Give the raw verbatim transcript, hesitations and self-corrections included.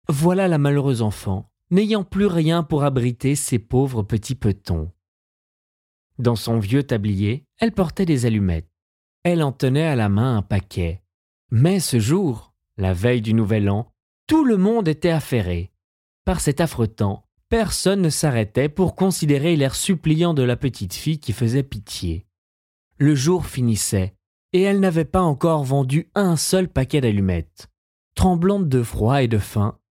Voilà la malheureuse enfant, n'ayant plus rien pour abriter ses pauvres petits petons. Dans son vieux tablier, elle portait des allumettes. Elle en tenait à la main un paquet. Mais ce jour, la veille du Nouvel An, tout le monde était affairé. Par cet affreux temps, personne ne s'arrêtait pour considérer l'air suppliant de la petite fille qui faisait pitié. Le jour finissait, et elle n'avait pas encore vendu un seul paquet d'allumettes. Tremblante de froid et de faim,